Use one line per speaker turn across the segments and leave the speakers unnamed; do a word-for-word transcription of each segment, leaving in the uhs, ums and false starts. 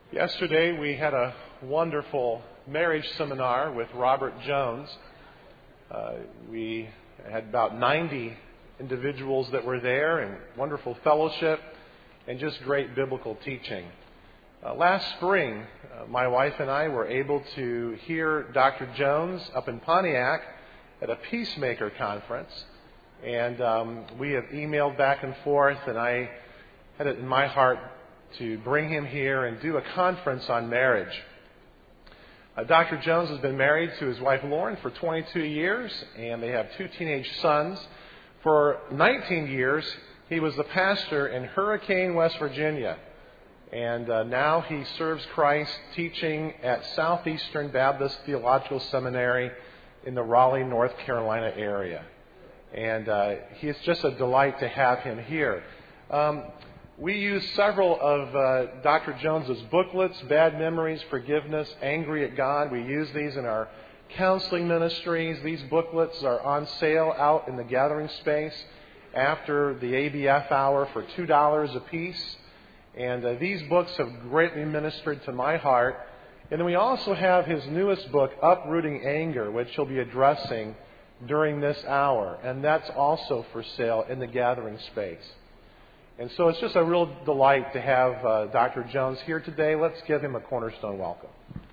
Yesterday we had a wonderful marriage seminar with Robert Jones. Uh, we had about ninety individuals that were there, and wonderful fellowship and just great biblical teaching. Uh, last spring, uh, my wife and I were able to hear Doctor Jones up in Pontiac at a Peacemaker conference, and um, we have emailed back and forth, and I had it in my heart to bring him here and do a conference on marriage. Uh, Doctor Jones has been married to his wife Lauren for twenty-two years, and they have two teenage sons. For nineteen years, he was the pastor in Hurricane, West Virginia, and uh, now he serves Christ teaching at Southeastern Baptist Theological Seminary in the Raleigh, North Carolina area. And uh, he is just a delight to have him here. Um, We use several of uh, Doctor Jones's booklets, Bad Memories, Forgiveness, Angry at God. We use these in our counseling ministries. These booklets are on sale out in the gathering space after the A B F hour for two dollars a piece. And uh, these books have greatly ministered to my heart. And then we also have his newest book, Uprooting Anger, which he'll be addressing during this hour. And that's also for sale in the gathering space. And so it's just a real delight to have uh, Doctor Jones here today. Let's give him a cornerstone welcome.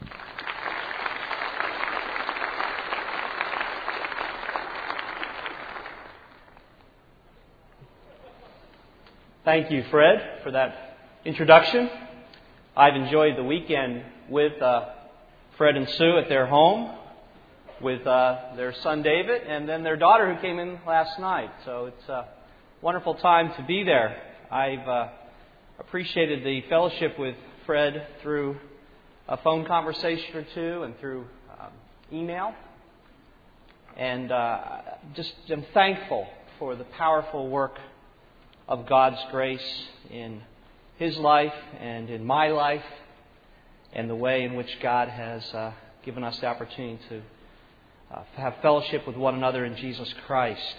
Thank you, Fred, for that introduction. I've enjoyed the weekend with uh, Fred and Sue at their home, with uh, their son David, and then their daughter who came in last night. So it's a wonderful time to be there. I've uh, appreciated the fellowship with Fred through a phone conversation or two and through um, email. And uh, just am thankful for the powerful work of God's grace in his life and in my life, and the way in which God has uh, given us the opportunity to uh, have fellowship with one another in Jesus Christ.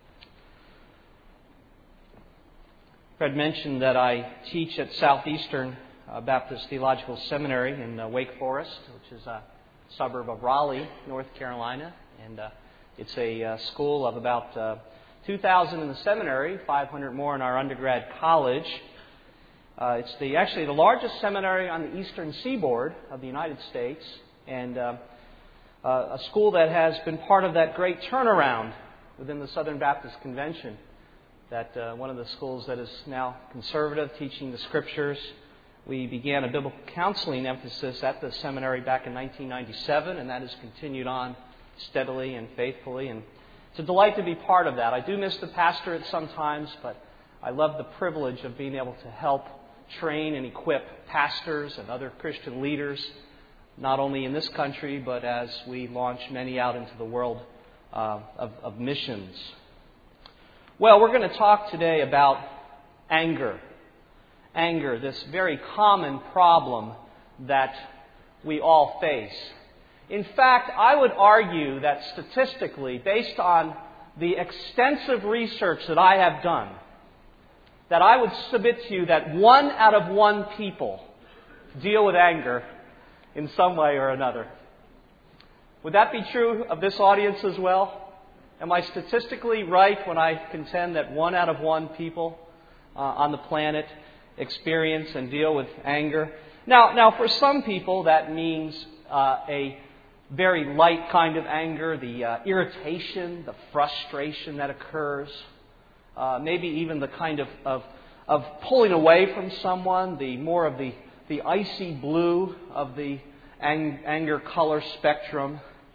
Fred mentioned that I teach at Southeastern uh, Baptist Theological Seminary in uh, Wake Forest, which is a suburb of Raleigh, North Carolina. And uh, it's a uh, school of about uh, two thousand in the seminary, five hundred more in our undergrad college. Uh, it's the actually the largest seminary on the eastern seaboard of the United States, and uh, uh, a school that has been part of that great turnaround within the Southern Baptist Convention. That uh, one of the schools that is now conservative, teaching the Scriptures. We began a biblical counseling emphasis at the seminary back in nineteen ninety-seven, and that has continued on steadily and faithfully. And it's a delight to be part of that. I do miss the pastorate sometimes, but I love the privilege of being able to help train and equip pastors and other Christian leaders, not only in this country, but as we launch many out into the world uh, of, of missions. Well, we're going to talk today about anger. Anger, this very common problem that we all face. In fact, I would argue that statistically, based on the extensive research that I have done, that I would submit to you that one out of one people deal with anger in some way or another. Would that be true of this audience as well? Am I statistically right when I contend that one out of one people uh, on the planet experience and deal with anger? Now, now, for some people, that means uh, a very light kind of anger, the uh, irritation, the frustration that occurs, uh, maybe even the kind of, of, of pulling away from someone, the more of the, the icy blue of the ang- anger color spectrum.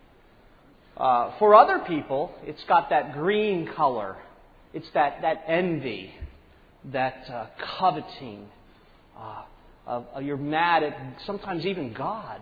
Uh, for other people, it's got that green color. It's that, that envy, that uh, coveting. Uh, uh, you're mad at sometimes even God.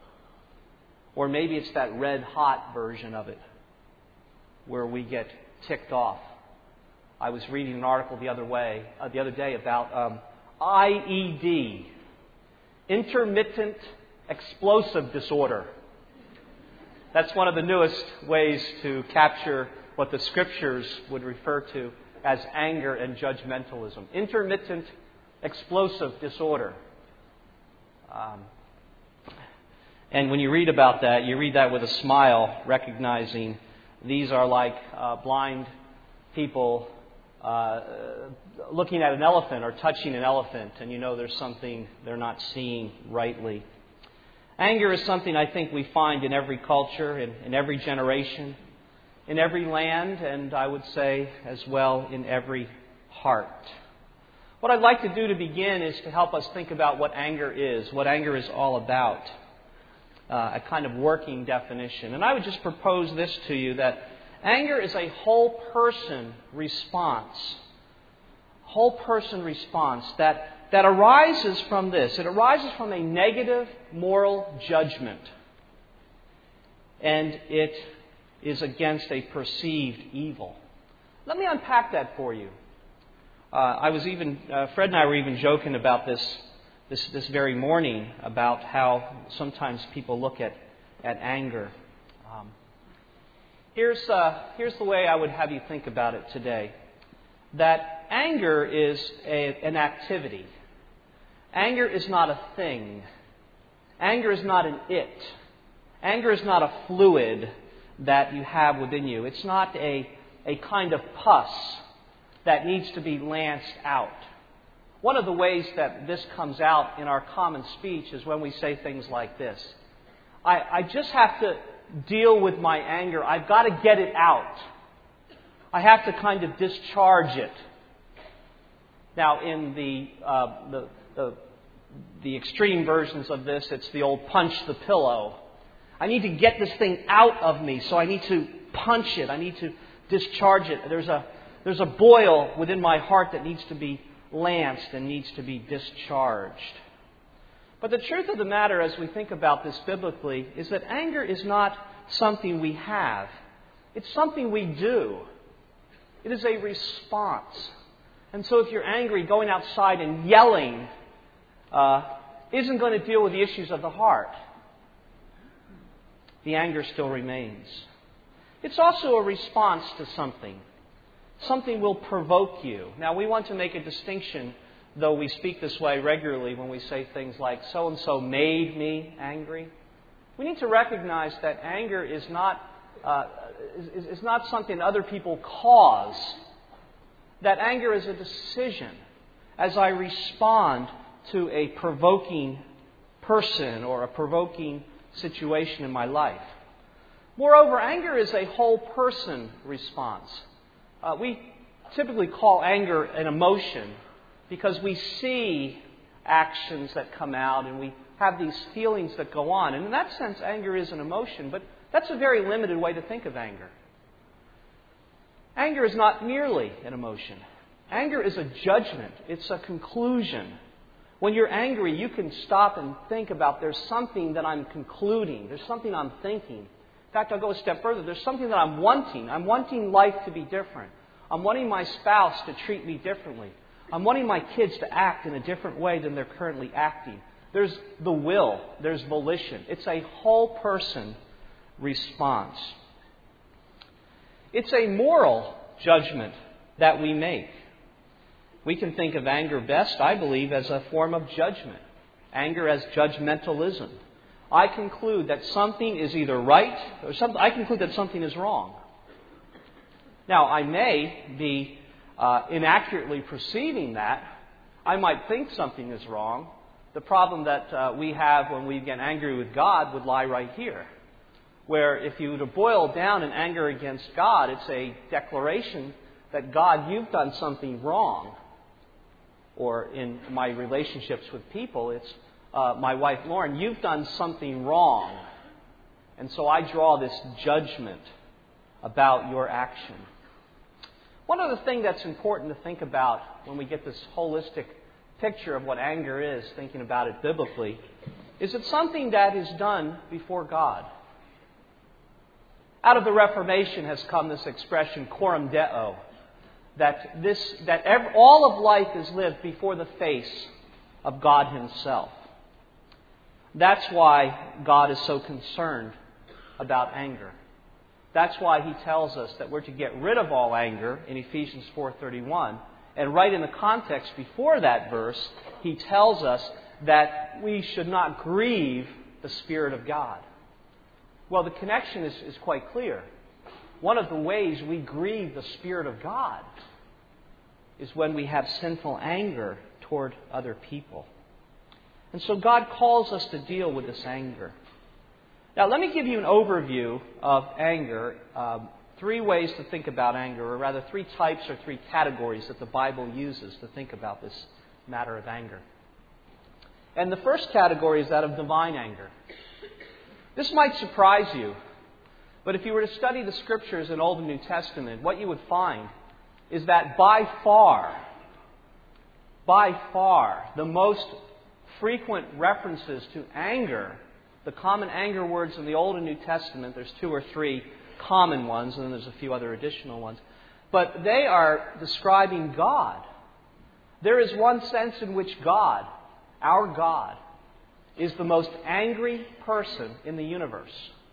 Or maybe it's that red hot version of it, where we get ticked off. I was reading an article the other way, uh, the other day about um, I E D, intermittent explosive disorder. That's one of the newest ways to capture what the Scriptures would refer to as anger and judgmentalism. Intermittent explosive disorder. Um, and when you read about that, you read that with a smile, recognizing these are like uh, blind people uh, looking at an elephant or touching an elephant, and you know there's something they're not seeing rightly. Anger is something I think we find in every culture, in, in every generation, in every land, and I would say as well in every heart. What I'd like to do to begin is to help us think about what anger is, what anger is all about, uh, a kind of working definition. And I would just propose this to you, that anger is a whole person response, whole person response that, that arises from this. It arises from a negative moral judgment, and it is against a perceived evil. Let me unpack that for you. Uh, I was even, uh, Fred and I were even joking about this, this this very morning about how sometimes people look at, at anger. Um, here's, uh, here's the way I would have you think about it today. That anger is a, an activity. Anger is not a thing. Anger is not an it. Anger is not a fluid that you have within you. It's not a, a kind of pus that needs to be lanced out. One of the ways that this comes out in our common speech is when we say things like this. I, I just have to deal with my anger. I've got to get it out. I have to kind of discharge it. Now, in the, uh, the, the, the extreme versions of this, it's the old punch the pillow. I need to get this thing out of me, so I need to punch it. I need to discharge it. There's a There's a boil within my heart that needs to be lanced and needs to be discharged. But the truth of the matter, as we think about this biblically, is that anger is not something we have. It's something we do. It is a response. And so if you're angry, going outside and yelling uh, isn't going to deal with the issues of the heart. The anger still remains. It's also a response to something. Something will provoke you. Now, we want to make a distinction, though we speak this way regularly when we say things like, so-and-so made me angry. We need to recognize that anger is not, uh, is, is not something other people cause. That anger is a decision as I respond to a provoking person or a provoking situation in my life. Moreover, anger is a whole person response. Uh, we typically call anger an emotion because we see actions that come out and we have these feelings that go on. And in that sense, anger is an emotion, but that's a very limited way to think of anger. Anger is not merely an emotion. Anger is a judgment. It's a conclusion. When you're angry, you can stop and think about, there's something that I'm concluding. There's something I'm thinking. In fact, I'll go a step further. There's something that I'm wanting. I'm wanting life to be different. I'm wanting my spouse to treat me differently. I'm wanting my kids to act in a different way than they're currently acting. There's the will. There's volition. It's a whole person response. It's a moral judgment that we make. We can think of anger best, I believe, as a form of judgment. Anger as judgmentalism. I conclude that something is either right or something. I conclude that something is wrong. Now, I may be uh, inaccurately perceiving that. I might think something is wrong. The problem that uh, we have when we get angry with God would lie right here. Where if you were to boil down in anger against God, it's a declaration that, God, you've done something wrong. Or in my relationships with people, it's, uh, my wife Lauren, you've done something wrong. And so I draw this judgment about your action. One other thing that's important to think about when we get this holistic picture of what anger is, thinking about it biblically, is it's something that is done before God. Out of the Reformation has come this expression, coram deo, that this that every, all of life is lived before the face of God Himself. That's why God is so concerned about anger. That's why He tells us that we're to get rid of all anger in Ephesians four thirty-one. And right in the context before that verse, He tells us that we should not grieve the Spirit of God? Well, the connection is, is quite clear. One of the ways we grieve the Spirit of God is when we have sinful anger toward other people. And so God calls us to deal with this anger. Now, let me give you an overview of anger. Um, three ways to think about anger, or rather three types or three categories that the Bible uses to think about this matter of anger. And the first category is that of divine anger. This might surprise you, but if you were to study the Scriptures in Old and New Testament, what you would find is that by far, by far, the most frequent references to anger, the common anger words in the Old and New Testament, there's two or three common ones, and then there's a few other additional ones, but they are describing God. There is one sense in which God, our God, is the most angry person in the universe.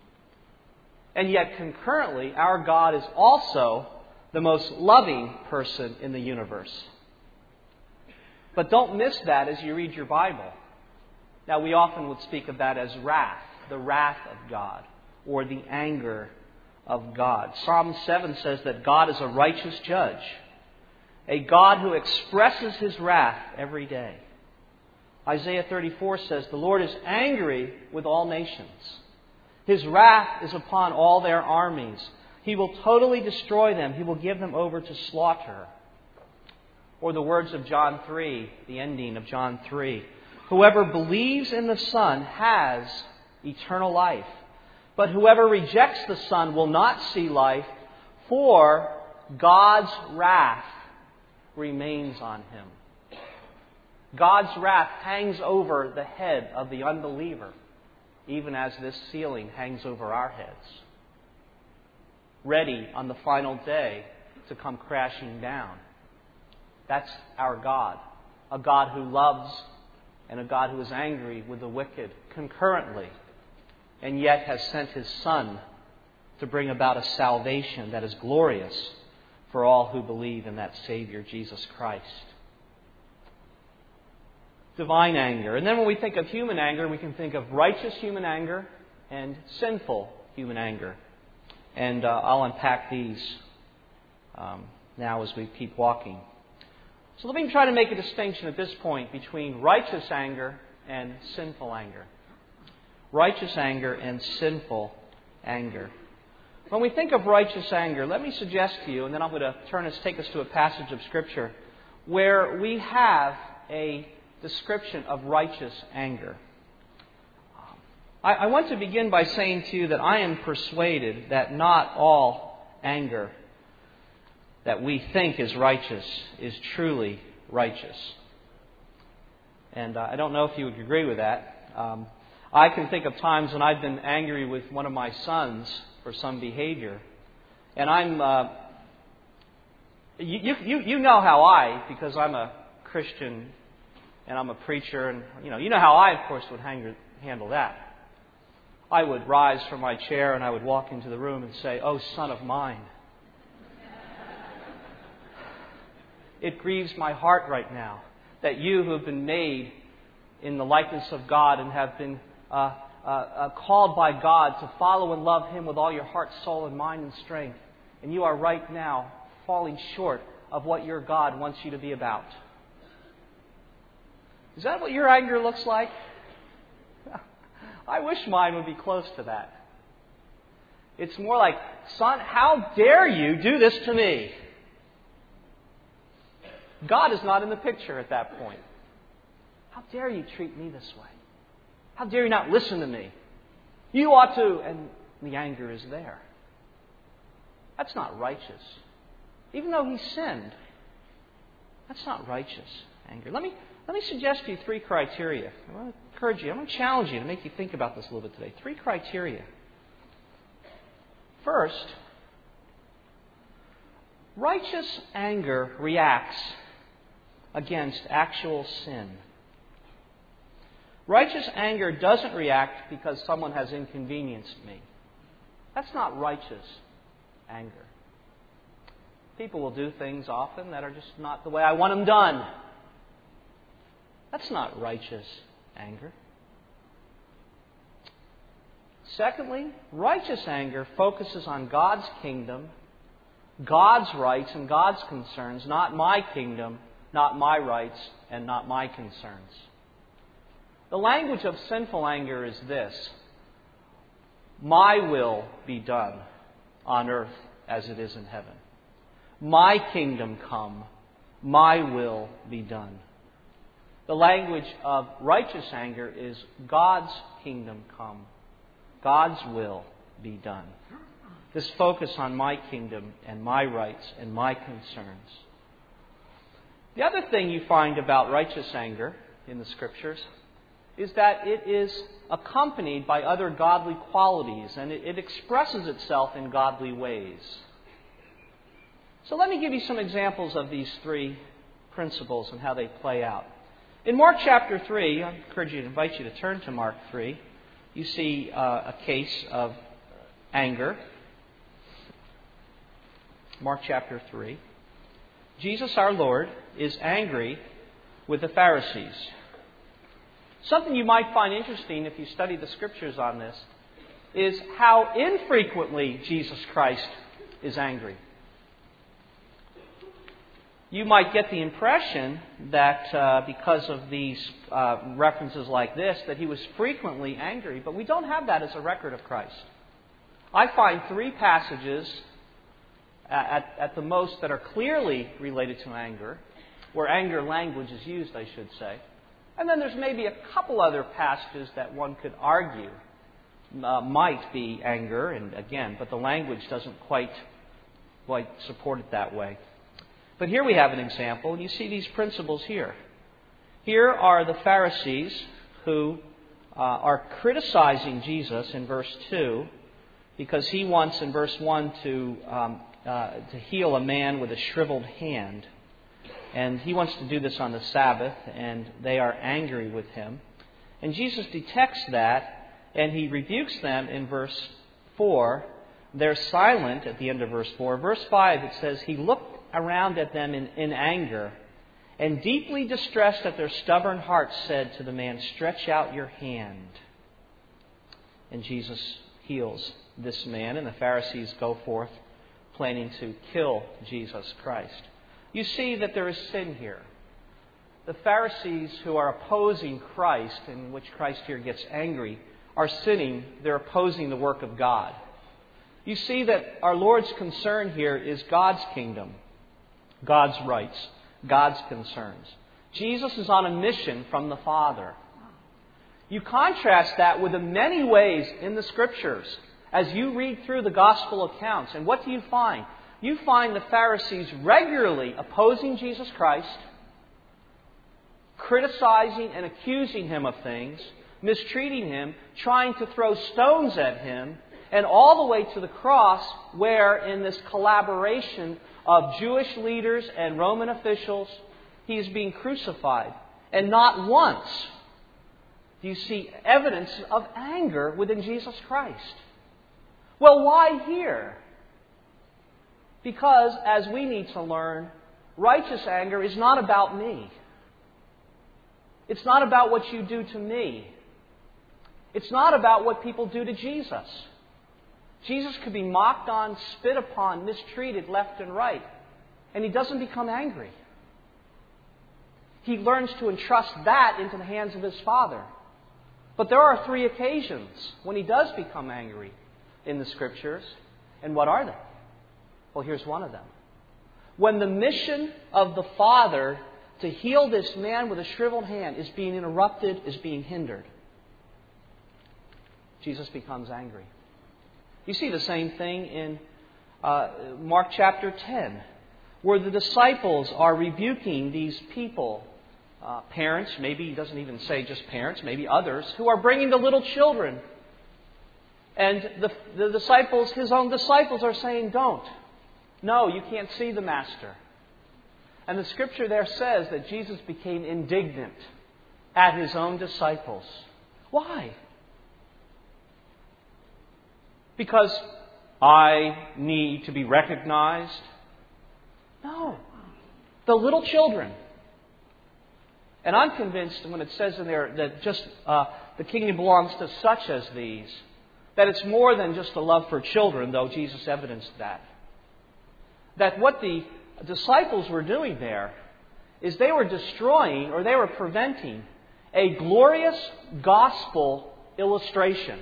And yet, concurrently, our God is also the most loving person in the universe. But don't miss that as you read your Bible. Now, we often would speak of that as wrath, the wrath of God, or the anger of God. Psalm seven says that God is a righteous judge, a God who expresses His wrath every day. Isaiah thirty-four says, the Lord is angry with all nations. His wrath is upon all their armies. He will totally destroy them. He will give them over to slaughter. Or the words of John three, the ending of John three. Whoever believes in the Son has eternal life. But whoever rejects the Son will not see life, for God's wrath remains on him. God's wrath hangs over the head of the unbeliever, even as this ceiling hangs over our heads, ready on the final day to come crashing down. That's our God, a God who loves and a God who is angry with the wicked concurrently, and yet has sent His Son to bring about a salvation that is glorious for all who believe in that Savior, Jesus Christ. Divine anger. And then when we think of human anger, we can think of righteous human anger and sinful human anger. And uh, I'll unpack these um, now as we keep walking. So let me try to make a distinction at this point between righteous anger and sinful anger. Righteous anger and sinful anger. When we think of righteous anger, let me suggest to you, and then I'm going to turn us, take us to a passage of Scripture where we have a description of righteous anger. I, I want to begin by saying to you that I am persuaded that not all anger that we think is righteous is truly righteous. And uh, I don't know if you would agree with that. Um, I can think of times when I've been angry with one of my sons for some behavior. And I'm... Uh, you, you, you know how I, because I'm a Christian and I'm a preacher, and you know, you know how I, of course, would hang, handle that. I would rise from my chair and I would walk into the room and say, "Oh, son of mine, it grieves my heart right now that you who have been made in the likeness of God and have been uh, uh, uh, called by God to follow and love Him with all your heart, soul, and mind and strength, and you are right now falling short of what your God wants you to be about." Is that what your anger looks like? I wish mine would be close to that. It's more like, "Son, how dare you do this to me?" God is not in the picture at that point. "How dare you treat me this way? How dare you not listen to me? You ought to..." And the anger is there. That's not righteous. Even though he sinned, that's not righteous anger. Let me... Let me suggest to you three criteria. I want to encourage you, I want to challenge you to make you think about this a little bit today. Three criteria. First, righteous anger reacts against actual sin. Righteous anger doesn't react because someone has inconvenienced me. That's not righteous anger. People will do things often that are just not the way I want them done. That's not righteous anger. Secondly, righteous anger focuses on God's kingdom, God's rights and God's concerns, not my kingdom, not my rights, and not my concerns. The language of sinful anger is this: my will be done on earth as it is in heaven. My kingdom come, my will be done. The language of righteous anger is God's kingdom come, God's will be done. This focus on my kingdom and my rights and my concerns. The other thing you find about righteous anger in the Scriptures is that it is accompanied by other godly qualities, and it, it expresses itself in godly ways. So let me give you some examples of these three principles and how they play out. In Mark chapter three, I encourage you to invite you to turn to Mark three. You see uh, a case of anger. Mark chapter three. Jesus our Lord is angry with the Pharisees. Something you might find interesting if you study the Scriptures on this is how infrequently Jesus Christ is angry. You might get the impression that uh, because of these uh, references like this, that he was frequently angry, but we don't have that as a record of Christ. I find three passages at, at the most that are clearly related to anger, where anger language is used, I should say. And then there's maybe a couple other passages that one could argue uh, might be anger, and again, but the language doesn't quite, quite support it that way. But here we have an example, and you see these principles here. Here are the Pharisees who uh, are criticizing Jesus in verse two, because he wants in verse one to um, uh, to heal a man with a shriveled hand. And he wants to do this on the Sabbath, and they are angry with him. And Jesus detects that, and he rebukes them in verse four. They're silent at the end of verse four. Verse five, it says, he looked around at them in, in anger, and deeply distressed at their stubborn hearts, said to the man, stretch out your hand. And Jesus heals this man, and the Pharisees go forth planning to kill Jesus Christ. You see that there is sin here. The Pharisees who are opposing Christ, in which Christ here gets angry, are sinning. They're opposing the work of God. You see that our Lord's concern here is God's kingdom, God's rights, God's concerns. Jesus is on a mission from the Father. You contrast that with the many ways in the Scriptures as you read through the Gospel accounts. And what do you find? You find the Pharisees regularly opposing Jesus Christ, criticizing and accusing him of things, mistreating him, trying to throw stones at him, and all the way to the cross, where in this collaboration of Jewish leaders and Roman officials, he is being crucified. And not once do you see evidence of anger within Jesus Christ. Well, why here? Because, as we need to learn, righteous anger is not about me. It's not about what you do to me. It's not about what people do to Jesus. Jesus could be mocked on, spit upon, mistreated left and right, and he doesn't become angry. He learns to entrust that into the hands of his Father. But there are three occasions when he does become angry in the Scriptures. And what are they? Well, here's one of them. When the mission of the Father to heal this man with a shriveled hand is being interrupted, is being hindered, Jesus becomes angry. You see the same thing in uh, Mark chapter ten, where the disciples are rebuking these people, uh, parents, maybe he doesn't even say just parents, maybe others, who are bringing the little children. And the, the disciples, his own disciples, are saying, don't. No, you can't see the Master. And the Scripture there says that Jesus became indignant at his own disciples. Why? Because I need to be recognized? No. The little children. And I'm convinced when it says in there that just uh, the kingdom belongs to such as these, that it's more than just a love for children, though Jesus evidenced that. That what the disciples were doing there is they were destroying or they were preventing a glorious gospel illustration.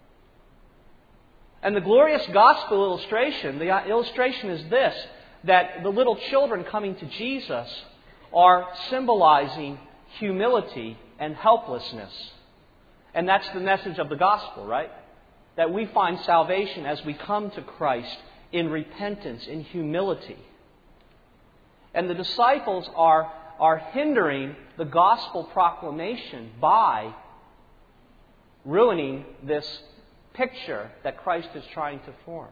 And the glorious gospel illustration, the illustration is this, that the little children coming to Jesus are symbolizing humility and helplessness. And that's the message of the gospel, right? That we find salvation as we come to Christ in repentance, in humility. And the disciples are, are hindering the gospel proclamation by ruining this picture that Christ is trying to form.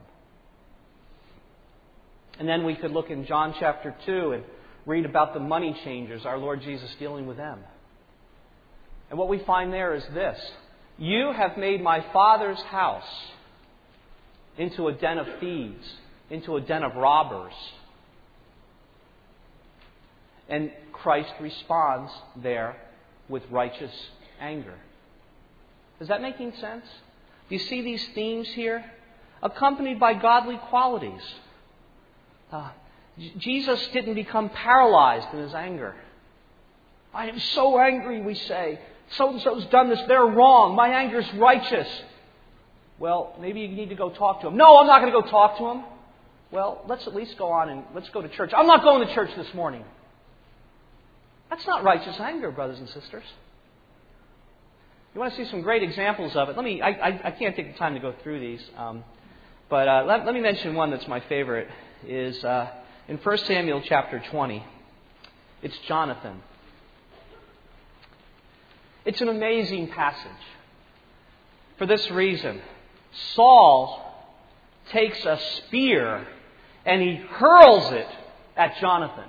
And then we could look in John chapter two and read about the money changers, our Lord Jesus dealing with them. And what we find there is this: you have made my Father's house into a den of thieves, into a den of robbers. And Christ responds there with righteous anger. Is that making sense? Do you see these themes here? Accompanied by godly qualities. Uh, J- Jesus didn't become paralyzed in his anger. I am so angry, we say. So-and-so's done this. They're wrong. My anger's righteous. Well, maybe you need to go talk to him. No, I'm not going to go talk to him. Well, let's at least go on and let's go to church. I'm not going to church this morning. That's not righteous anger, brothers and sisters. You want to see some great examples of it? Let me. I, I, I can't take the time to go through these, um, but uh, let, let me mention one that's my favorite. Is uh, in First Samuel chapter twenty. It's Jonathan. It's an amazing passage. For this reason, Saul takes a spear and he hurls it at Jonathan.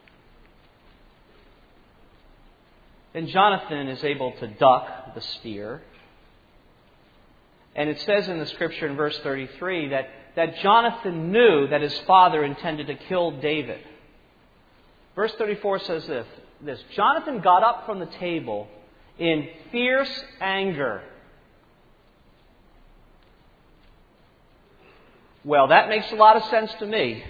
And Jonathan is able to duck the spear. And it says in the Scripture in verse thirty-three that, that Jonathan knew that his father intended to kill David. Verse thirty-four says this, this Jonathan got up from the table in fierce anger. Well, that makes a lot of sense to me.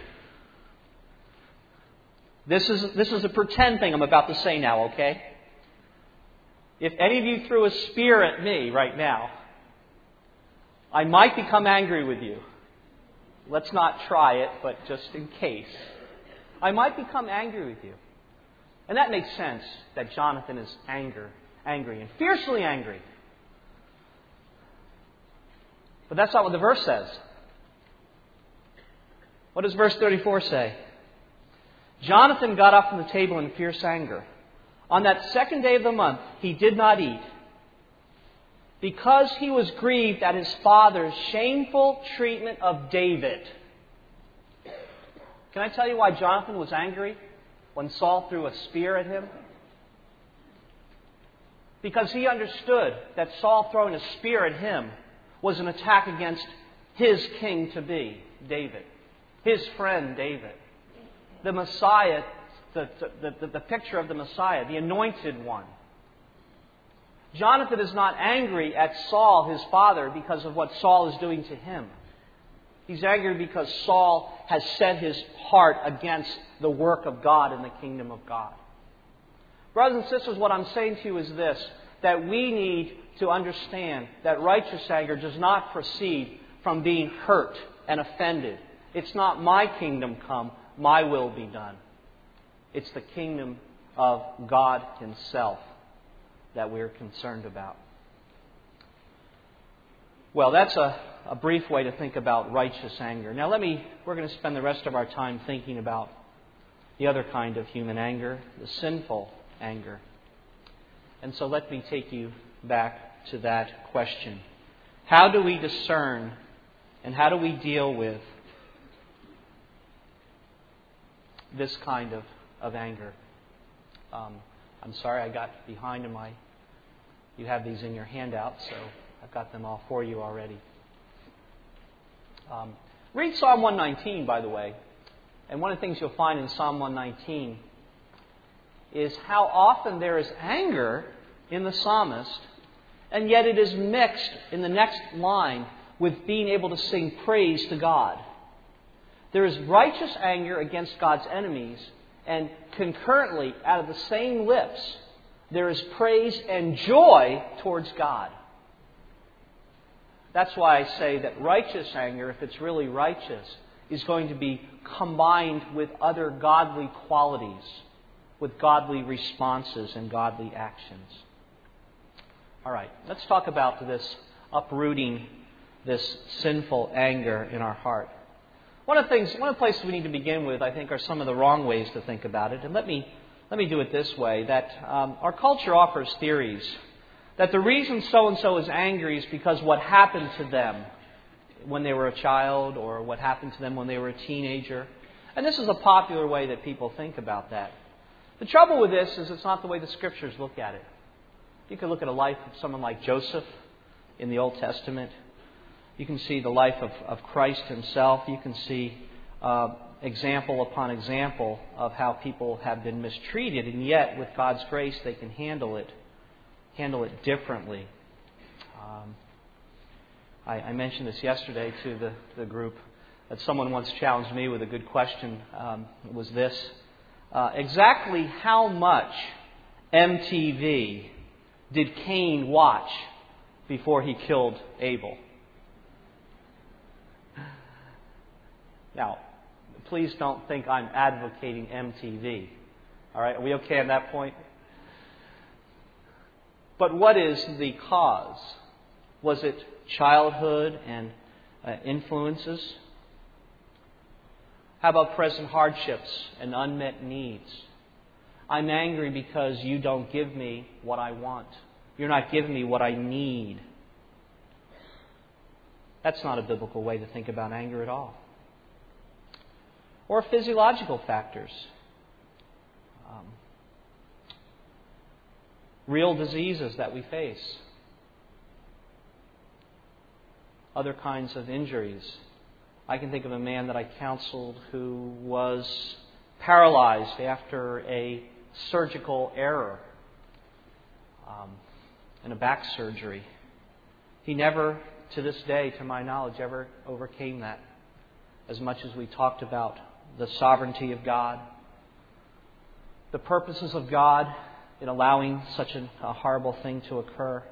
This is, this is a pretend thing I'm about to say now, okay? If any of you threw a spear at me right now, I might become angry with you. Let's not try it, but just in case. I might become angry with you. And that makes sense that Jonathan is anger, angry and fiercely angry. But that's not what the verse says. What does verse thirty-four say? Jonathan got up from the table in fierce anger. On that second day of the month, he did not eat, because he was grieved at his father's shameful treatment of David. Can I tell you why Jonathan was angry when Saul threw a spear at him? Because he understood that Saul throwing a spear at him was an attack against his king-to-be, David. His friend, David. The Messiah, the, the, the, the picture of the Messiah, the anointed one. Jonathan is not angry at Saul, his father, because of what Saul is doing to him. He's angry because Saul has set his heart against the work of God in the kingdom of God. Brothers and sisters, what I'm saying to you is this, that we need to understand that righteous anger does not proceed from being hurt and offended. It's not my kingdom come, my will be done. It's the kingdom of God Himself that we're concerned about. Well, that's a, a brief way to think about righteous anger. Now let me, we're going to spend the rest of our time thinking about the other kind of human anger, the sinful anger. And so let me take you back to that question. How do we discern and how do we deal with this kind of, of anger? Um, I'm sorry I got behind in my... You have these in your handout, so I've got them all for you already. Um, read Psalm one nineteen, by the way. And one of the things you'll find in Psalm one nineteen is how often there is anger in the psalmist, and yet it is mixed in the next line with being able to sing praise to God. There is righteous anger against God's enemies, and concurrently, out of the same lips, there is praise and joy towards God. That's why I say that righteous anger, if it's really righteous, is going to be combined with other godly qualities, with godly responses and godly actions. All right, let's talk about this uprooting this sinful anger in our heart. One of the things, one of the places we need to begin with, I think, are some of the wrong ways to think about it. And let me let me do it this way: that um, our culture offers theories that the reason so and so is angry is because what happened to them when they were a child, or what happened to them when they were a teenager. And this is a popular way that people think about that. The trouble with this is it's not the way the Scriptures look at it. You can look at a life of someone like Joseph in the Old Testament. You can see the life of, of Christ Himself. You can see uh, example upon example of how people have been mistreated, and yet with God's grace they can handle it, handle it differently. Um, I, I mentioned this yesterday to the, the group, that someone once challenged me with a good question. Um, it was this: uh, exactly how much M T V did Cain watch before he killed Abel? Now, please don't think I'm advocating M T V. All right, are we okay on that point? But what is the cause? Was it childhood and uh, influences? How about present hardships and unmet needs? I'm angry because you don't give me what I want. You're not giving me what I need. That's not a biblical way to think about anger at all. Or physiological factors. Um, real diseases that we face. Other kinds of injuries. I can think of a man that I counseled who was paralyzed after a surgical error um, in a back surgery. He never, to this day, to my knowledge, ever overcame that. As much as we talked about the sovereignty of God, the purposes of God in allowing such an, a horrible thing to occur.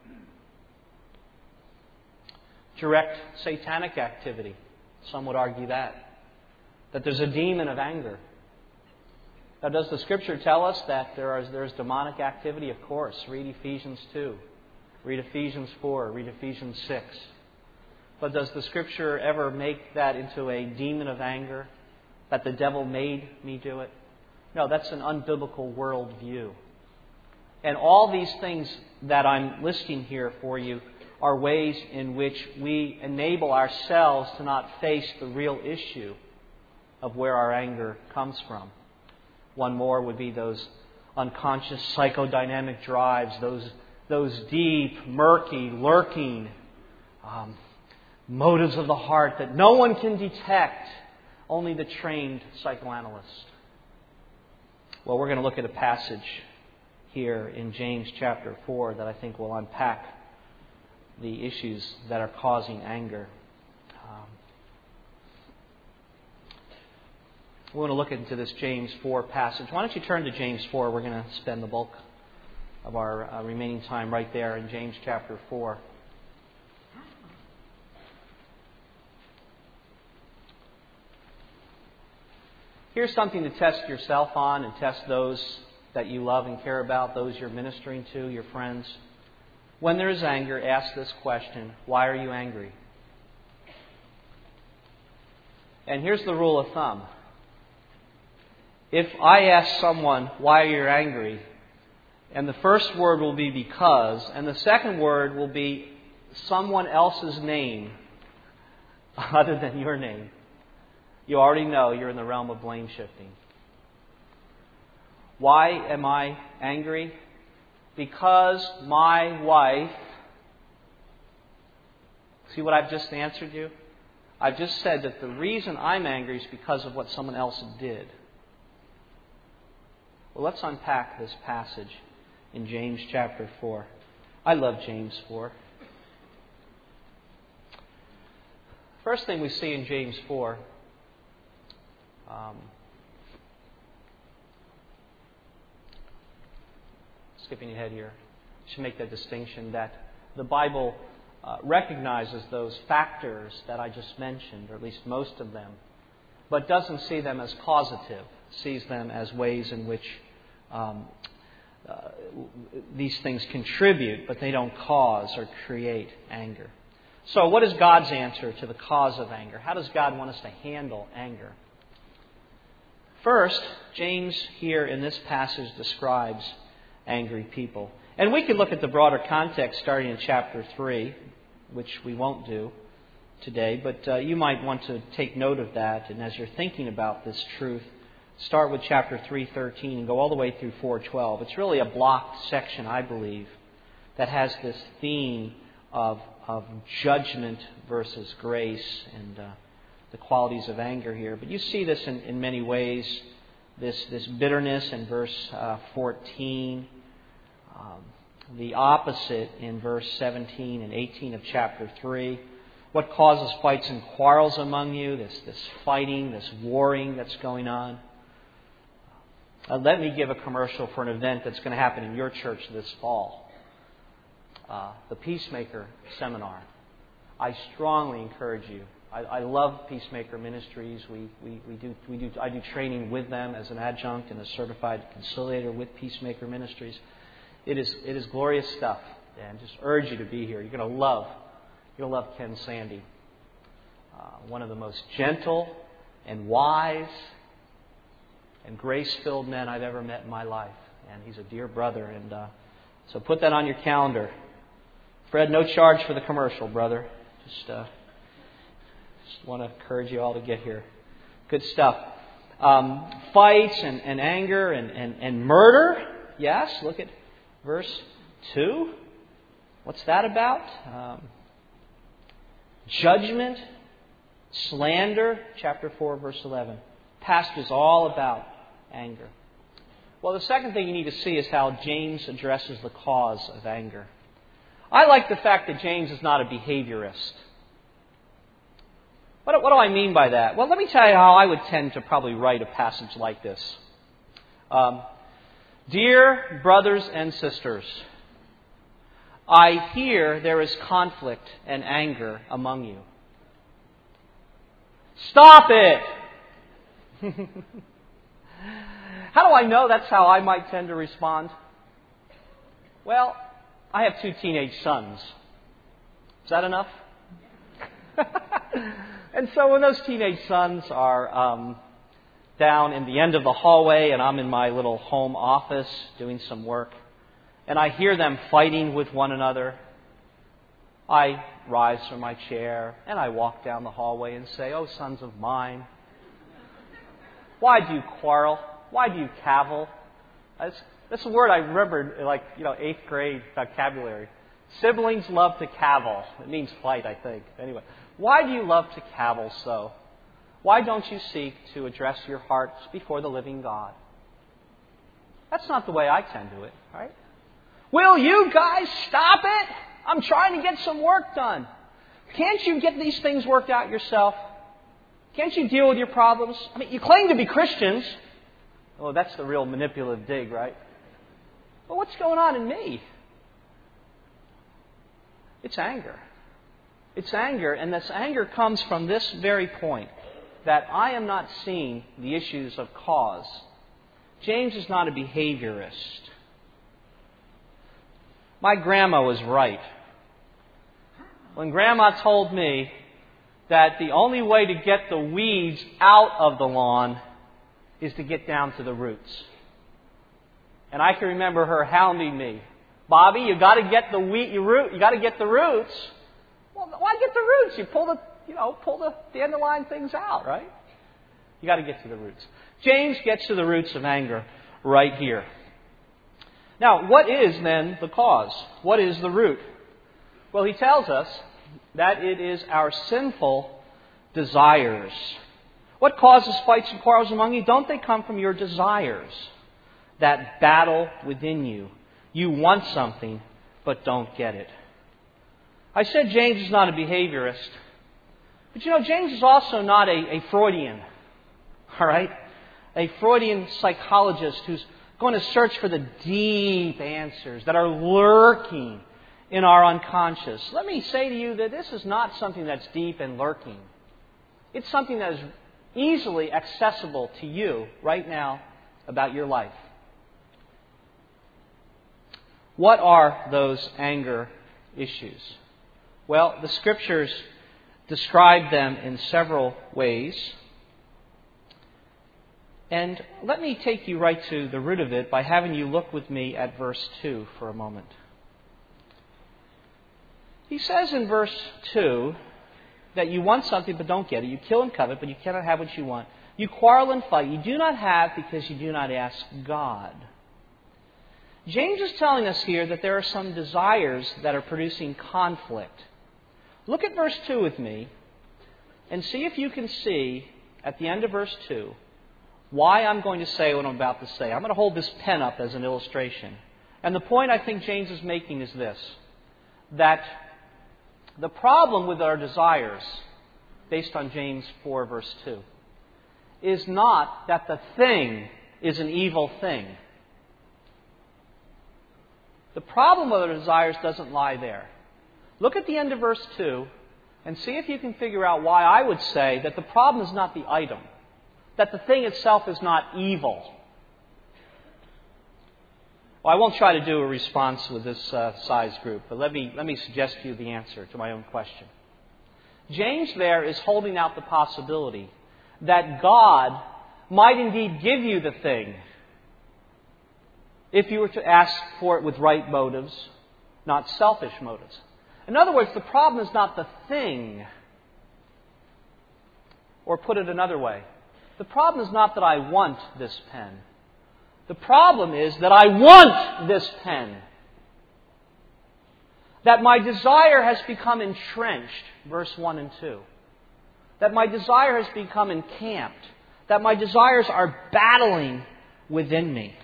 Direct satanic activity. Some would argue that. That there's a demon of anger. Now, does the Scripture tell us that there is there's demonic activity? Of course. Read Ephesians two. Read Ephesians four. Read Ephesians six. But does the Scripture ever make that into a demon of anger? That the devil made me do it? No, that's an unbiblical worldview. And all these things that I'm listing here for you are ways in which we enable ourselves to not face the real issue of where our anger comes from. One more would be those unconscious psychodynamic drives, those, those deep, murky, lurking um, motives of the heart that no one can detect, only the trained psychoanalyst. Well, we're going to look at a passage here in James chapter four that I think will unpack the issues that are causing anger. Um, we want to look into this James four passage. Why don't you turn to James four? We're going to spend the bulk of our uh, remaining time right there in James chapter four. Here's something to test yourself on and test those that you love and care about, those you're ministering to, your friends. When there is anger, ask this question: why are you angry? And here's the rule of thumb. If I ask someone, why are you angry? And the first word will be because, and the second word will be someone else's name other than your name, you already know you're in the realm of blame shifting. Why am I angry? Because my wife... See what I've just answered you? I've just said that the reason I'm angry is because of what someone else did. Well, let's unpack this passage in James chapter four. I love James four. First thing we see in James four, um, skipping ahead here, I should make that distinction that the Bible uh, recognizes those factors that I just mentioned, or at least most of them, but doesn't see them as causative, sees them as ways in which um, uh, these things contribute, but they don't cause or create anger. So what is God's answer to the cause of anger? How does God want us to handle anger? First, James here in this passage describes angry people. And we could look at the broader context starting in chapter three, which we won't do today, but uh, you might want to take note of that. And as you're thinking about this truth, start with chapter three thirteen and go all the way through four twelve. It's really a blocked section, I believe, that has this theme of, of judgment versus grace and uh, the qualities of anger here. But you see this in, in many ways, this, this bitterness in verse uh, fourteen. Um, the opposite in verse seventeen and eighteen of chapter three. What causes fights and quarrels among you? This, this fighting, this warring that's going on. Uh, let me give a commercial for an event that's going to happen in your church this fall. Uh, the Peacemaker Seminar. I strongly encourage you. I, I love Peacemaker Ministries. We, we, we do, we do, I do training with them as an adjunct and a certified conciliator with Peacemaker Ministries. It is it is glorious stuff, and just urge you to be here. You're going to love, you're going to love Ken Sandy, uh, one of the most gentle and wise and grace-filled men I've ever met in my life, and he's a dear brother. And uh, so put that on your calendar. Fred, no charge for the commercial, brother. Just uh, just want to encourage you all to get here. Good stuff. Um, fights and, and anger and, and, and murder. Yes, look at verse two. What's that about? Um, judgment, slander, chapter four, verse eleven. Passage is all about anger. Well, the second thing you need to see is how James addresses the cause of anger. I like the fact that James is not a behaviorist. What, what do I mean by that? Well, let me tell you how I would tend to probably write a passage like this. Um, Dear brothers and sisters, I hear there is conflict and anger among you. Stop it! How do I know that's how I might tend to respond? Well, I have two teenage sons. Is that enough? And so when those teenage sons are um, down in the end of the hallway and I'm in my little home office doing some work, and I hear them fighting with one another, I rise from my chair and I walk down the hallway and say, "Oh, sons of mine, why do you quarrel? Why do you cavil?" That's, that's a word I remembered, like, you know, eighth grade vocabulary. Siblings love to cavil. It means fight, I think. Anyway, why do you love to cavil so? Why don't you seek to address your hearts before the living God? That's not the way I tend to it, right? Will you guys stop it? I'm trying to get some work done. Can't you get these things worked out yourself? Can't you deal with your problems? I mean, you claim to be Christians. Oh, that's the real manipulative dig, right? But what's going on in me? It's anger. It's anger, and this anger comes from this very point, that I am not seeing the issues of cause. James is not a behaviorist. My grandma was right when Grandma told me that the only way to get the weeds out of the lawn is to get down to the roots. And I can remember her hounding me. "Bobby, you got to get the wheat, you root, you got to get the roots." Well, why get the roots? You pull the, you know, pull the, the underlying things out, right? You got to get to the roots. James gets to the roots of anger right here. Now, what is then the cause? What is the root? Well, he tells us that it is our sinful desires. What causes fights and quarrels among you? Don't they come from your desires? that battle within you. You want something, but don't get it. I said James is not a behaviorist. But you know, James is also not a, a Freudian. All right? A Freudian psychologist who's going to search for the deep answers that are lurking in our unconscious. Let me say to you that this is not something that's deep and lurking. It's something that is easily accessible to you right now about your life. What are those anger issues? Well, the Scriptures describe them in several ways. And let me take you right to the root of it by having you look with me at verse two for a moment. He says in verse two that you want something but don't get it. You kill and covet, but you cannot have what you want. You quarrel and fight. You do not have because you do not ask God. James is telling us here that there are some desires that are producing conflict. Look at verse two with me and see if you can see at the end of verse two why I'm going to say what I'm about to say. I'm going to hold this pen up as an illustration. And the point I think James is making is this, that the problem with our desires, based on James four, verse two, is not that the thing is an evil thing. The problem with our desires doesn't lie there. Look at the end of verse two and see if you can figure out why I would say that the problem is not the item, that the thing itself is not evil. Well, I won't try to do a response with this uh, size group, but let me, let me suggest to you the answer to my own question. James there is holding out the possibility that God might indeed give you the thing if you were to ask for it with right motives, not selfish motives. In other words, the problem is not the thing. Or put it another way, the problem is not that I want this pen. The problem is that I want this pen. That my desire has become entrenched, verse one and two. That my desire has become encamped. That my desires are battling within me.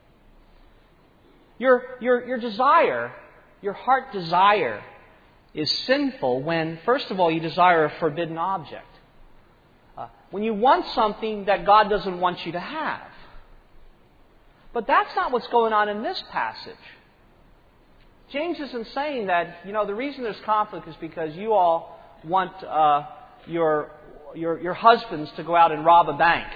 Your, your, your desire, your heart desire, is sinful when, first of all, you desire a forbidden object. Uh, when you want something that God doesn't want you to have. But that's not what's going on in this passage. James isn't saying that, you know, the reason there's conflict is because you all want uh, your, your, your husbands to go out and rob a bank.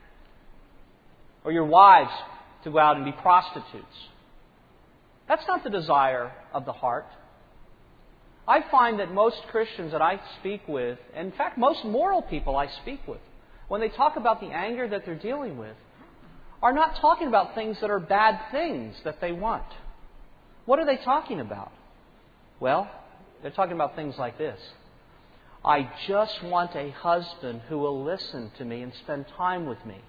Or your wives to go out and be prostitutes. That's not the desire of the heart. I find that most Christians that I speak with, and in fact most moral people I speak with, when they talk about the anger that they're dealing with, are not talking about things that are bad things that they want. What are they talking about? Well, they're talking about things like this. I just want a husband who will listen to me and spend time with me.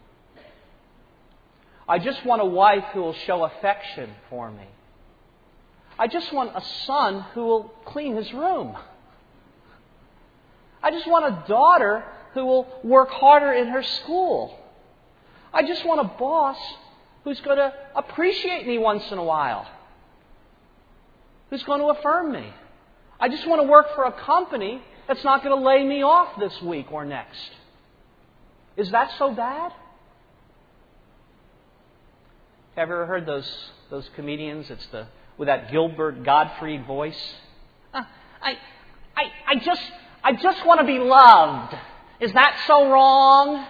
I just want a wife who will show affection for me. I just want a son who will clean his room. I just want a daughter who will work harder in her school. I just want a boss who's going to appreciate me once in a while. Who's going to affirm me. I just want to work for a company that's not going to lay me off this week or next. Is that so bad? Have you ever heard those, those comedians? It's the with that Gilbert Gottfried voice. Uh, I, I, I just, I just want to be loved. Is that so wrong?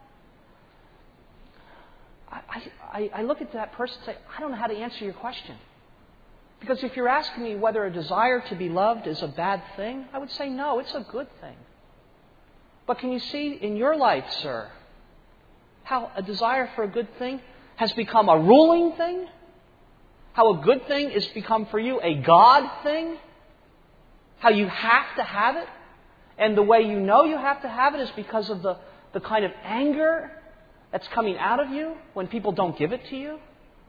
I, I, I look at that person and say, I don't know how to answer your question. Because if you're asking me whether a desire to be loved is a bad thing, I would say no, it's a good thing. But can you see in your life, sir, how a desire for a good thing has become a ruling thing? How a good thing has become for you a God thing? How you have to have it? And the way you know you have to have it is because of the, the kind of anger that's coming out of you when people don't give it to you?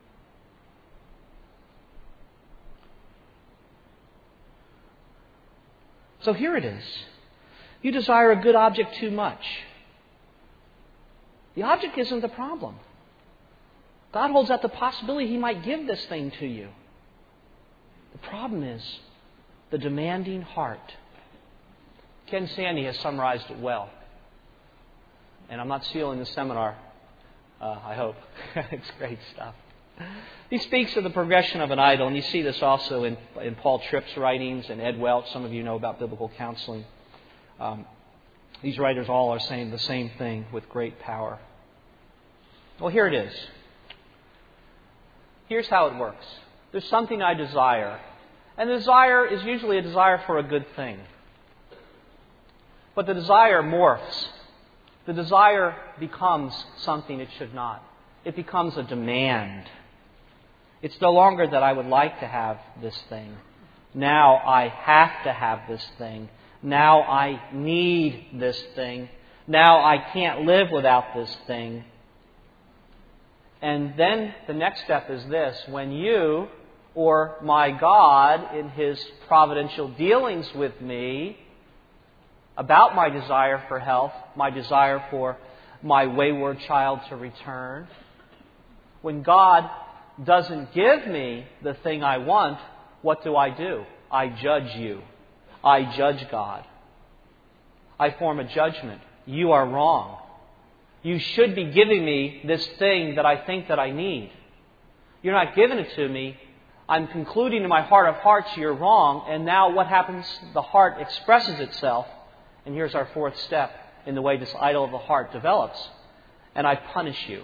So here it is. You desire a good object too much. The object isn't the problem. God holds out the possibility He might give this thing to you. The problem is the demanding heart. Ken Sande has summarized it well. And I'm not stealing the seminar, uh, I hope. It's great stuff. He speaks of the progression of an idol, and you see this also in, in Paul Tripp's writings and Ed Welch. Some of you know about biblical counseling. Um, these writers all are saying the same thing with great power. Well, here it is. Here's how it works. There's something I desire. And the desire is usually a desire for a good thing. But the desire morphs. The desire becomes something it should not. It becomes a demand. It's no longer that I would like to have this thing. Now I have to have this thing. Now I need this thing. Now I can't live without this thing. And then the next step is this. When you or my God, in His providential dealings with me about my desire for health, my desire for my wayward child to return, when God doesn't give me the thing I want, what do I do? I judge you. I judge God. I form a judgment. You are wrong. You should be giving me this thing that I think that I need. You're not giving it to me. I'm concluding in my heart of hearts you're wrong. And now what happens? The heart expresses itself. And here's our fourth step in the way this idol of the heart develops. And I punish you.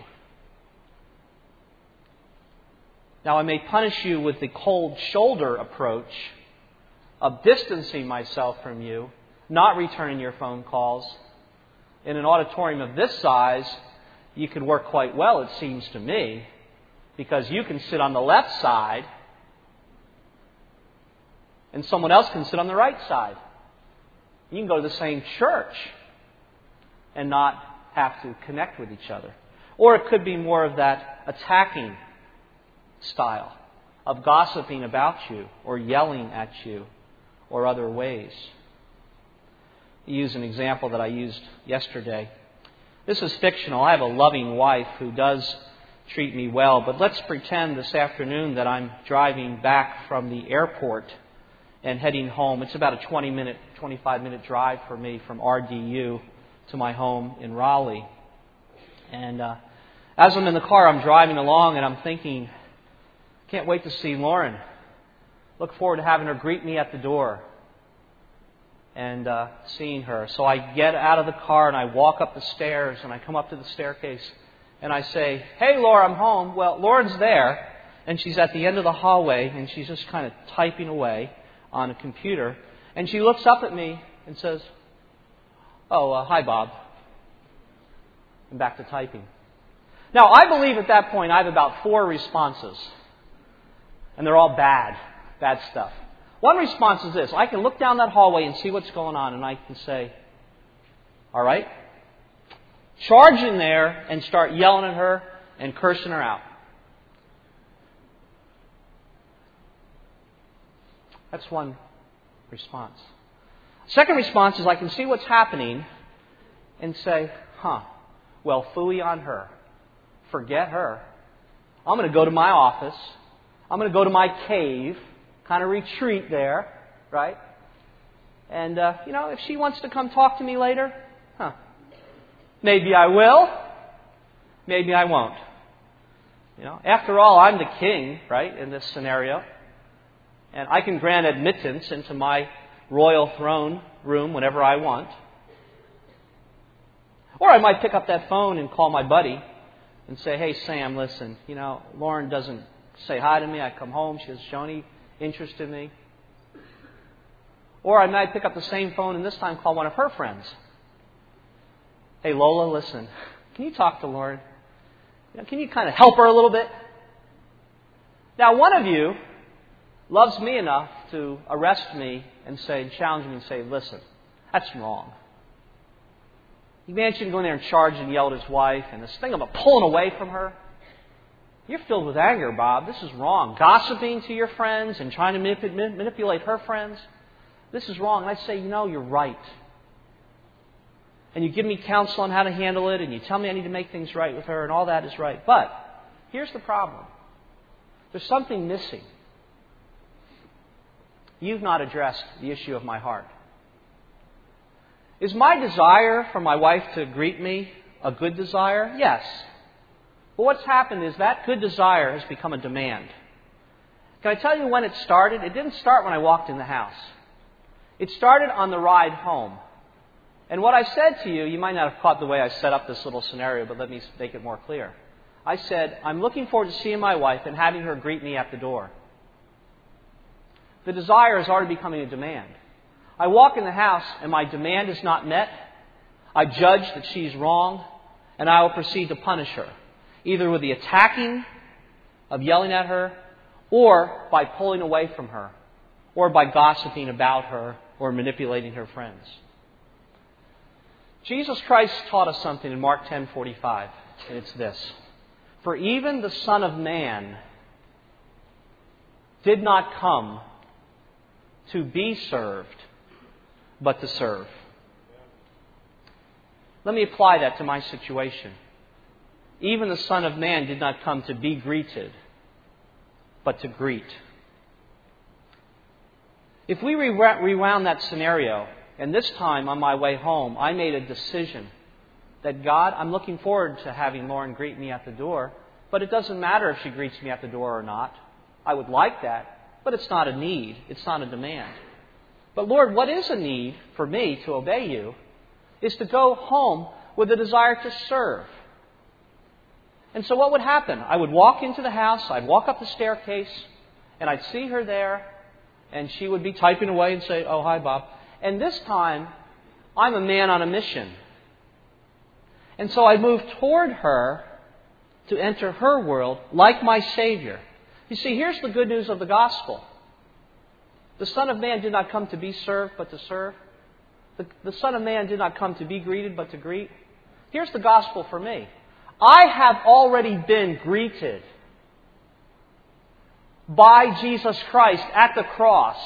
Now I may punish you with the cold shoulder approach of distancing myself from you, not returning your phone calls. In an auditorium of this size, you could work quite well, it seems to me, because you can sit on the left side and someone else can sit on the right side. You can go to the same church and not have to connect with each other. Or it could be more of that attacking style of gossiping about you or yelling at you or other ways. Use an example that I used yesterday. This is fictional. I have a loving wife who does treat me well, but let's pretend this afternoon that I'm driving back from the airport and heading home. It's about a twenty minute, twenty-five minute drive for me from R D U to my home in Raleigh. And uh, as I'm in the car, I'm driving along and I'm thinking, can't wait to see Lauren. Look forward to having her greet me at the door and uh, seeing her. So I get out of the car and I walk up the stairs and I come up to the staircase and I say, "Hey, Laura, I'm home." Well, Lauren's there and she's at the end of the hallway and she's just kind of typing away on a computer. And she looks up at me and says, "Oh, uh, hi, Bob." And back to typing. Now, I believe at that point I have about four responses. And they're all bad, bad stuff. One response is this. I can look down that hallway and see what's going on and I can say, all right, charge in there and start yelling at her and cursing her out. That's one response. Second response is I can see what's happening and say, huh, well, phooey on her. Forget her. I'm going to go to my office. I'm going to go to my cave, kind of retreat there, right? And, uh, you know, if she wants to come talk to me later, huh, maybe I will, maybe I won't. You know, after all, I'm the king, right, in this scenario. And I can grant admittance into my royal throne room whenever I want. Or I might pick up that phone and call my buddy and say, "Hey, Sam, listen, you know, Lauren doesn't say hi to me. I come home. She hasn't shown any interest in me." Or I might pick up the same phone and this time call one of her friends. "Hey, Lola, listen, can you talk to Lauren? You know, can you kind of help her a little bit?" Now, one of you loves me enough to arrest me and say, and challenge me and say, "Listen, that's wrong." You imagine going there and charge and yell at his wife and this thing about pulling away from her. You're filled with anger, Bob. This is wrong. Gossiping to your friends and trying to manip- manipulate her friends. This is wrong. And I say, you know, you're right. And you give me counsel on how to handle it and you tell me I need to make things right with her and all that is right. But here's the problem. There's something missing. You've not addressed the issue of my heart. Is my desire for my wife to greet me a good desire? Yes. But what's happened is that good desire has become a demand. Can I tell you when it started? It didn't start when I walked in the house. It started on the ride home. And what I said to you, you might not have caught the way I set up this little scenario, but let me make it more clear. I said, I'm looking forward to seeing my wife and having her greet me at the door. The desire is already becoming a demand. I walk in the house and my demand is not met. I judge that she's wrong, and I will proceed to punish her, either with the attacking of yelling at her, or by pulling away from her, or by gossiping about her, or manipulating her friends. Jesus Christ taught us something in Mark ten forty-five, and it's this. For even the Son of Man did not come to be served, but to serve. Let me apply that to my situation. Even the Son of Man did not come to be greeted, but to greet. If we rewound that scenario, and this time on my way home, I made a decision that, God, I'm looking forward to having Lauren greet me at the door, but it doesn't matter if she greets me at the door or not. I would like that, but it's not a need. It's not a demand. But Lord, what is a need for me to obey you is to go home with a desire to serve. And so what would happen? I would walk into the house, I'd walk up the staircase, and I'd see her there, and she would be typing away and say, oh, hi, Bob. And this time, I'm a man on a mission. And so I move toward her to enter her world like my Savior. You see, here's the good news of the gospel. The Son of Man did not come to be served, but to serve. The, the Son of Man did not come to be greeted, but to greet. Here's the gospel for me. I have already been greeted by Jesus Christ at the cross,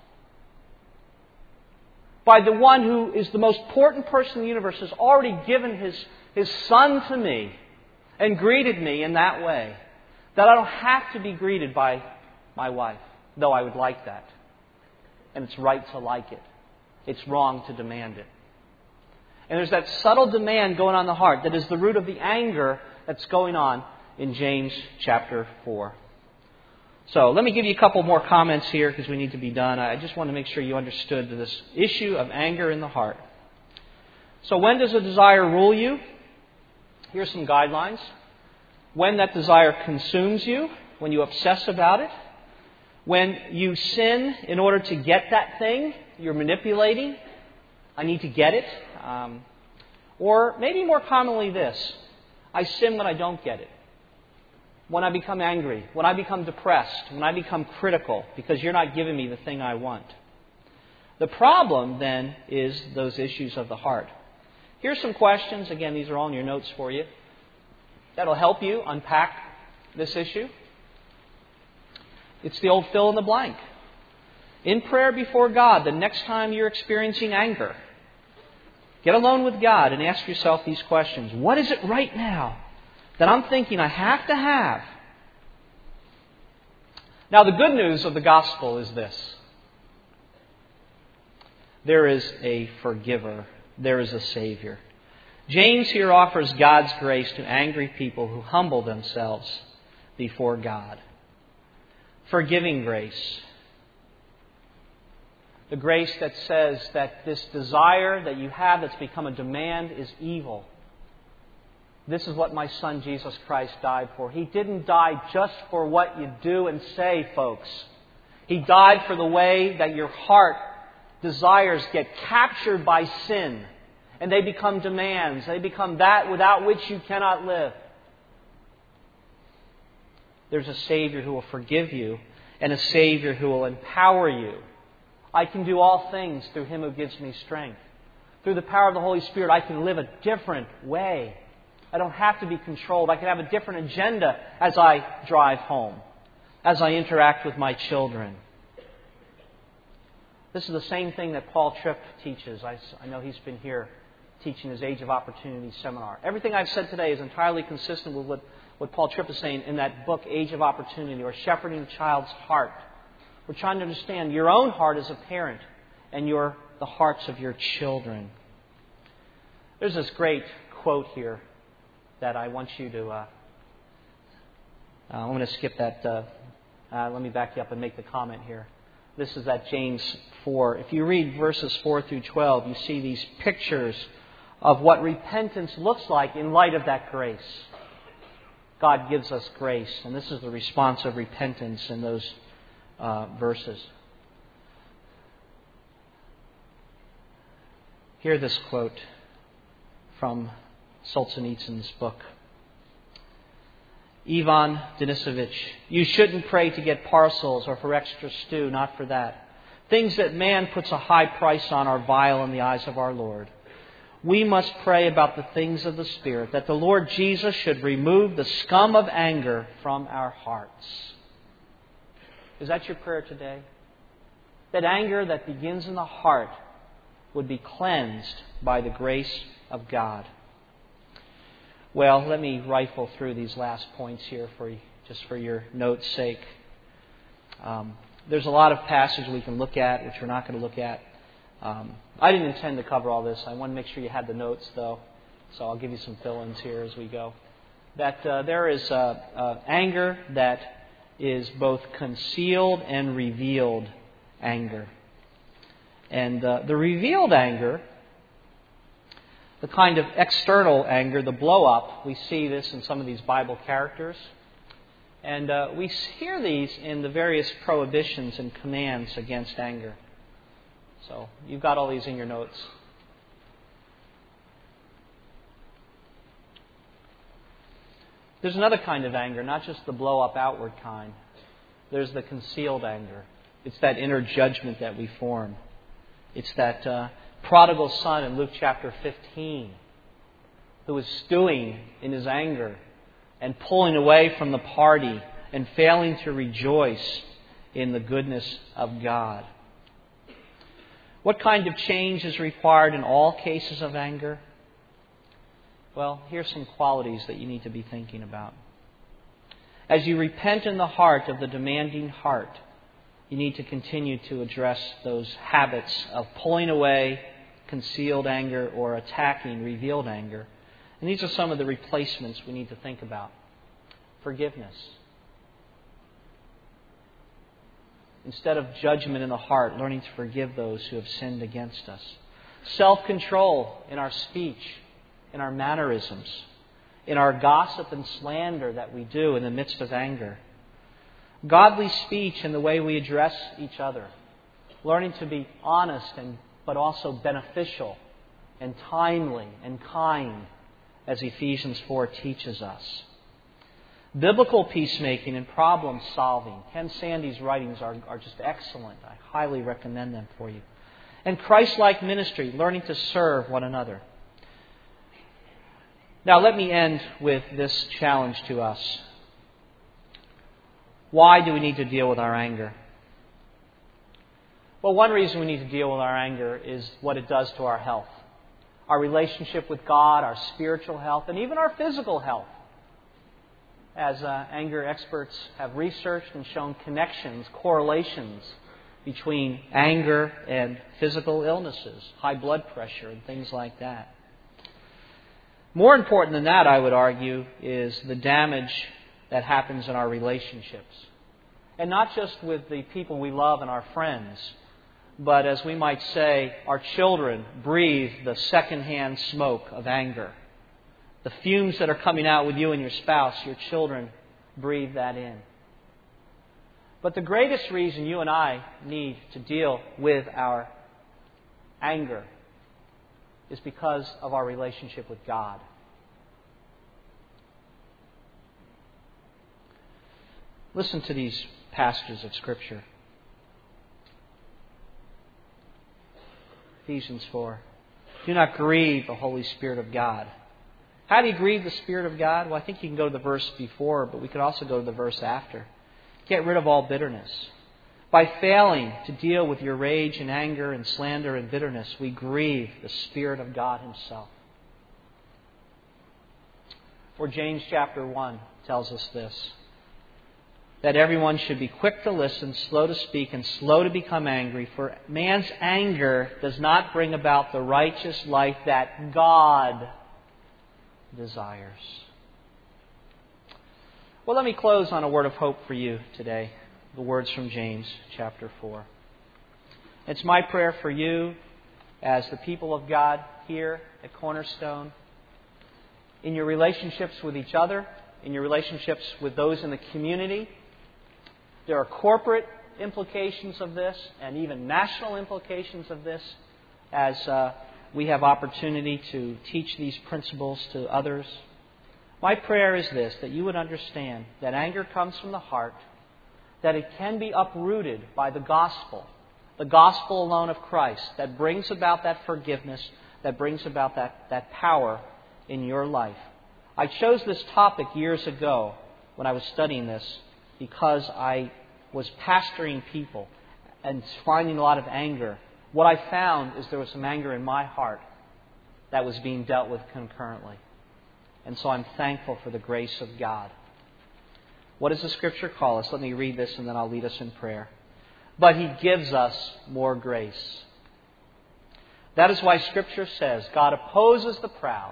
by the one who is the most important person in the universe, has already given His, His Son to me and greeted me in that way, that I don't have to be greeted by my wife, though I would like that. And it's right to like it. It's wrong to demand it. And there's that subtle demand going on in the heart that is the root of the anger that's going on in James chapter four. So let me give you a couple more comments here because we need to be done. I just want to make sure you understood this issue of anger in the heart. So when does a desire rule you? Here's some guidelines. When that desire consumes you, when you obsess about it, when you sin in order to get that thing, you're manipulating. I need to get it. Um, or maybe more commonly this. I sin when I don't get it. When I become angry. When I become depressed. When I become critical because you're not giving me the thing I want. The problem then is those issues of the heart. Here's some questions. Again, these are all in your notes for you. That'll help you unpack this issue. It's the old fill in the blank. In prayer before God, the next time you're experiencing anger, get alone with God and ask yourself these questions. What is it right now that I'm thinking I have to have? Now, the good news of the gospel is this. There is a forgiver. There is a Savior. James here offers God's grace to angry people who humble themselves before God. Forgiving grace. The grace that says that this desire that you have that's become a demand is evil. This is what my Son Jesus Christ died for. He didn't die just for what you do and say, folks. He died for the way that your heart desires get captured by sin. And they become demands. They become that without which you cannot live. There's a Savior who will forgive you and a Savior who will empower you. I can do all things through Him who gives me strength. Through the power of the Holy Spirit, I can live a different way. I don't have to be controlled. I can have a different agenda as I drive home, as I interact with my children. This is the same thing that Paul Tripp teaches. I, I know he's been here teaching his Age of Opportunity seminar. Everything I've said today is entirely consistent with what, what Paul Tripp is saying in that book, Age of Opportunity, or Shepherding a Child's Heart. We're trying to understand your own heart as a parent and your the hearts of your children. There's this great quote here that I want you to... Uh, uh, I'm going to skip that. Uh, uh, let me back you up and make the comment here. This is at James four. If you read verses four through twelve, you see these pictures of what repentance looks like in light of that grace. God gives us grace, and this is the response of repentance in those uh, verses. Hear this quote from Solzhenitsyn's book. Ivan Denisovich, you shouldn't pray to get parcels or for extra stew, not for that. Things that man puts a high price on are vile in the eyes of our Lord. We must pray about the things of the Spirit, that the Lord Jesus should remove the scum of anger from our hearts. Is that your prayer today? That anger that begins in the heart would be cleansed by the grace of God. Well, let me rifle through these last points here for you, just for your note's sake. Um, there's a lot of passages we can look at, which we're not going to look at. Um, I didn't intend to cover all this. I want to make sure you had the notes, though, so I'll give you some fill-ins here as we go. That uh, there is uh, uh, anger that is both concealed and revealed anger. And uh, the revealed anger, the kind of external anger, the blow-up, we see this in some of these Bible characters. And uh, we hear these in the various prohibitions and commands against anger. So you've got all these in your notes. There's another kind of anger, not just the blow-up outward kind. There's the concealed anger. It's that inner judgment that we form. It's that uh, prodigal son in Luke chapter fifteen who was stewing in his anger and pulling away from the party and failing to rejoice in the goodness of God. What kind of change is required in all cases of anger? Well, here's some qualities that you need to be thinking about. As you repent in the heart of the demanding heart, you need to continue to address those habits of pulling away concealed anger or attacking revealed anger. And these are some of the replacements we need to think about. Forgiveness. Instead of judgment in the heart, learning to forgive those who have sinned against us. Self-control in our speech, in our mannerisms, in our gossip and slander that we do in the midst of anger. Godly speech in the way we address each other. Learning to be honest and but also beneficial and timely and kind, as Ephesians four teaches us. Biblical peacemaking and problem solving. Ken Sande's writings are, are just excellent. I highly recommend them for you. And Christ-like ministry, learning to serve one another. Now let me end with this challenge to us. Why do we need to deal with our anger? Well, one reason we need to deal with our anger is what it does to our health. Our relationship with God, our spiritual health, and even our physical health. As uh, anger experts have researched and shown connections, correlations between anger and physical illnesses, high blood pressure and things like that. More important than that, I would argue, is the damage that happens in our relationships. And not just with the people we love and our friends, but as we might say, our children breathe the secondhand smoke of anger. The fumes that are coming out with you and your spouse, your children breathe that in. But the greatest reason you and I need to deal with our anger is because of our relationship with God. Listen to these passages of Scripture. Ephesians four. Do not grieve the Holy Spirit of God. How do you grieve the Spirit of God? Well, I think you can go to the verse before, but we could also go to the verse after. Get rid of all bitterness. By failing to deal with your rage and anger and slander and bitterness, we grieve the Spirit of God Himself. or James chapter one tells us this, that everyone should be quick to listen, slow to speak, and slow to become angry, for man's anger does not bring about the righteous life that God desires. Well, let me close on a word of hope for you today, the words from James chapter four. It's my prayer for you as the people of God here at Cornerstone, in your relationships with each other, in your relationships with those in the community. There are corporate implications of this and even national implications of this as uh, we have opportunity to teach these principles to others. My prayer is this, that you would understand that anger comes from the heart, that it can be uprooted by the gospel, the gospel alone of Christ, that brings about that forgiveness, that brings about that, that power in your life. I chose this topic years ago when I was studying this because I was pastoring people and finding a lot of anger. What I found is there was some anger in my heart that was being dealt with concurrently. And so I'm thankful for the grace of God. What does the Scripture call us? Let me read this and then I'll lead us in prayer. But He gives us more grace. That is why Scripture says, God opposes the proud,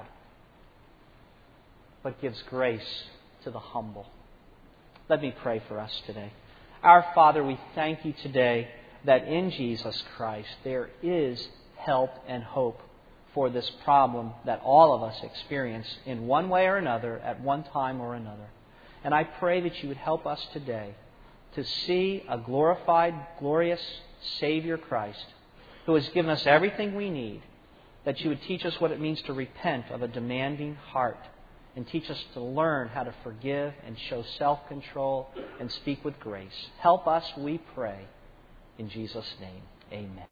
but gives grace to the humble. Let me pray for us today. Our Father, we thank You today that in Jesus Christ there is help and hope for this problem that all of us experience in one way or another at one time or another. And I pray that You would help us today to see a glorified, glorious Savior Christ who has given us everything we need, that You would teach us what it means to repent of a demanding heart and teach us to learn how to forgive and show self-control and speak with grace. Help us, we pray. In Jesus' name, amen.